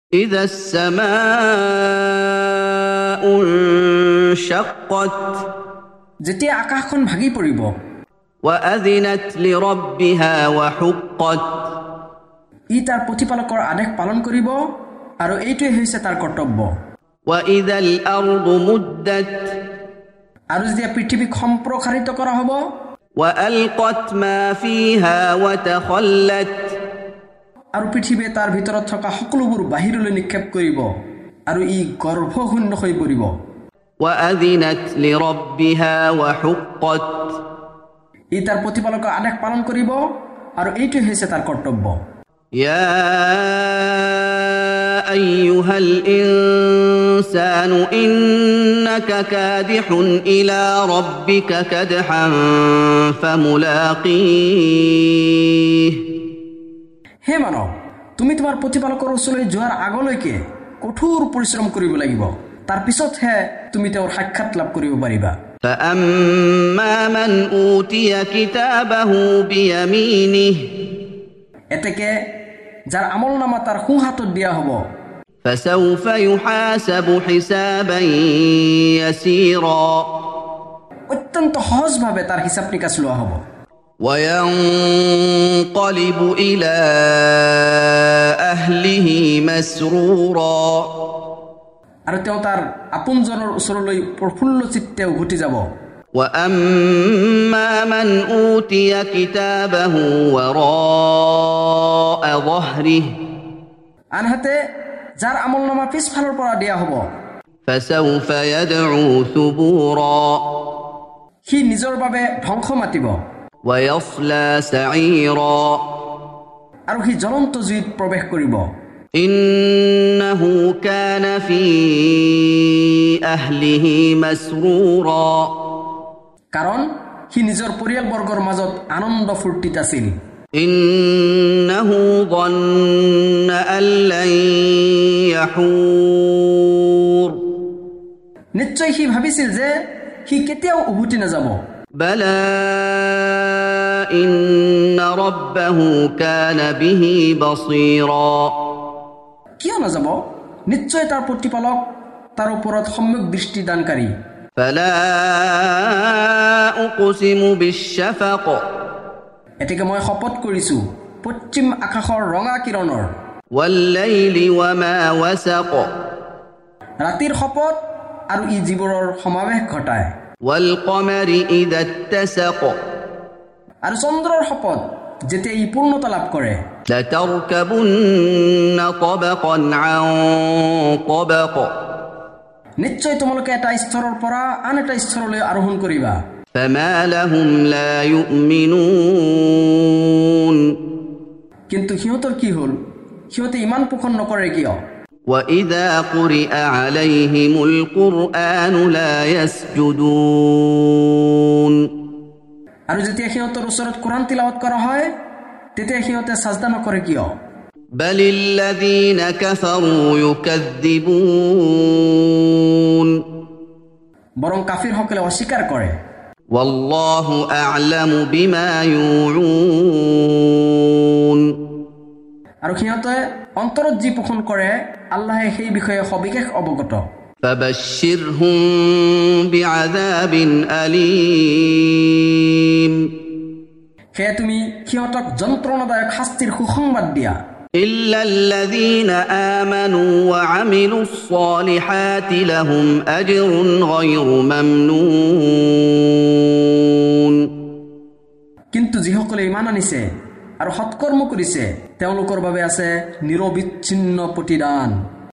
إذا السماء انشقت যেতিয়া আকাশখন ভাগি পৰিব وأذنت لربها وحقت ই তাৰ প্ৰতিপালকৰ আদেশ পালন কৰিব আৰু এইটোৱে হৈছে তাৰ কৰ্তব্য وإذا الأرض مدت আৰু যেতিয়া পৃথিৱীক সম্প্ৰসাৰিত কৰা হ'ব وألقت ما فيها وتخلت আৰু পৃথিৱীয়ে তাৰ ভিতৰত থকা সকলোবোৰ বাহিৰলৈ নিক্ষেপ কৰিব আৰু ই গৰ্ভশূন্য হৈ পৰিব وأذنت لربها وحقت ই তাৰ প্ৰতিপালকৰ আদেশ পালন কৰিব আৰু এইটোৱে হৈছে তাৰ কৰ্তব্য يا أيها الإنسان إنك كادح إلى ربك كدحا فملاقيه হে মানৱ তুমি তোমাৰ প্ৰতিপালকৰ ওচৰলৈ যোৱাৰ আগলৈকে কঠোৰ পৰিশ্ৰম কৰিব লাগিব তাৰ পিছতহে তুমি তেওঁৰ সাক্ষাৎ লাভ কৰিব পাৰিবা فأما من أوتي كتابه بيمينه এতেকে যাৰ আমলনামা তাৰ সোঁ হাতত দিয়া হ'ব فسوف يحاسب حسابا يسيرا অত্যন্ত সহজভাৱে তাৰ হিচাপ নিকাচ লোৱা হ'ব وينقلب إلى أهله مسرورا আৰু তেওঁ তাৰ আপোনজনৰ ওচৰলৈ প্ৰফুল্ল চিত্তে উভতি যাব وأما من أوتي كتابه وراء ظهره আনহাতে যাৰ আমলনামা পিছফালৰ পৰা দিয়া হ'ব فسوف يدعو ثبورا সি নিজৰ বাবে ধ্বংস মাতিব ويصلى سعيرا আৰু সি জ্বলন্ত জুইত প্ৰৱেশ কৰিব إنه كان في أهله مسرورا কাৰণ সি নিজৰ পৰিয়ালবৰ্গৰ মাজত আনন্দ ফূৰ্তিত আছিল إنه ظن أن لن يحور নিশ্চয় সি ভাবিছিল যে সি কেতিয়াও উভতি নাযাব بلى إن ربه كان به بصيرا কিয় নাযাব নিশ্চয় তাৰ প্ৰতিপালক তাৰ ওপৰত সম্যক দৃষ্টিদানকাৰী فلا أقسم بالشفق এতেকে মই শপত কৰিছো পশ্চিম আকাশৰ ৰঙা কিৰণৰ والليل وما وسق ৰাতিৰ শপত আৰু ই জীৱৰৰ সমাৱেশ ঘটায় والقمر إذا اتسق আৰু চন্দ্ৰৰ শপত যেতিয়া ই পূৰ্ণতা লাভ কৰে لتركبن طبقا عن طبق নিশ্চয় তোমালোকে এটা স্তৰৰ পৰা আন এটা স্তৰলৈ আৰোহণ কৰিবা فما لهم لا يؤمنون কিন্তু সিহঁতৰ কি হ'ল সিহঁতে ইমান পোষণ নকৰে কিয় وإذا قرئ عليهم القرآن لا يسجدون আৰু যেতিয়া সিহঁতৰ ওচৰত কোৰান তিলাৱত কৰা হয় তেতিয়া সিহঁতে সাজদা নকৰে কিয় بل الذين كفروا يكذبون বৰং কাফিৰসকলে অস্বীকাৰ কৰে والله أعلم بما يوعون আৰু সিহঁতে অন্তৰত যি পোষণ কৰে আল্লাহে সেই বিষয়ে সবিশেষ অৱগত فبشرهم بعذاب أليم সেয়ে তুমি সিহঁতক যন্ত্ৰণাদায়ক শাস্তিৰ সুসংবাদ দিয়া إلا الذين آمنوا وعملوا الصالحات لهم أجر غير ممنون কিন্তু যিসকলে ইমান আনিছে আৰু সৎকৰ্ম কৰিছে তেওঁলোকৰ বাবে আছে নিৰবিচ্ছিন্ন প্ৰতিদান